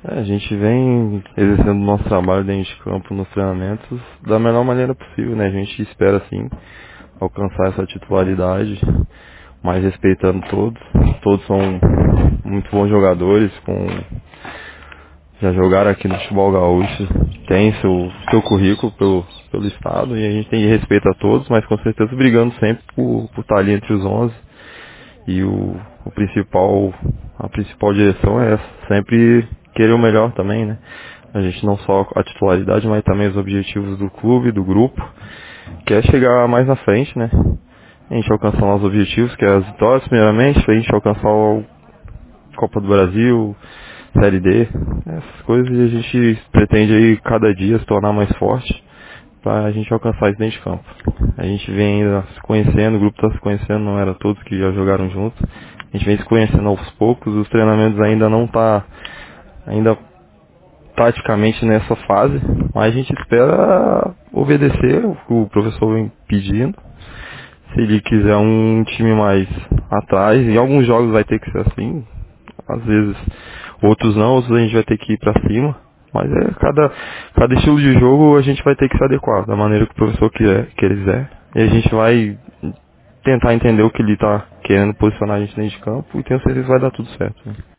A gente vem exercendo o nosso trabalho dentro de campo nos treinamentos da melhor maneira possível, né? A gente espera, sim, alcançar essa titularidade, mas respeitando todos. Todos são muito bons jogadores, já jogaram aqui no futebol gaúcho, tem seu currículo pelo estado e a gente tem respeito a todos, mas com certeza brigando sempre por estar ali entre os 11. E a principal direção é essa, sempre querer o melhor também, né? A gente não só a titularidade, mas também os objetivos do clube, do grupo, que é chegar mais na frente, né? A gente alcançar nossos objetivos, que é as vitórias primeiramente, a gente alcançar a Copa do Brasil, Série D, essas coisas, e a gente pretende aí cada dia se tornar mais forte para a gente alcançar isso dentro de campo. A gente vem ainda se conhecendo, o grupo está se conhecendo, não era todos que já jogaram juntos. A gente vem se conhecendo aos poucos, os treinamentos ainda não tá ainda praticamente nessa fase, mas a gente espera obedecer o que o professor vem pedindo. Se ele quiser um time mais atrás, em alguns jogos vai ter que ser assim, às vezes outros não, outros a gente vai ter que ir pra cima. Mas cada estilo de jogo a gente vai ter que se adequar da maneira que o professor quiser. E a gente vai tentar entender o que ele tá querendo posicionar a gente dentro de campo e tenho certeza que vai dar tudo certo, né?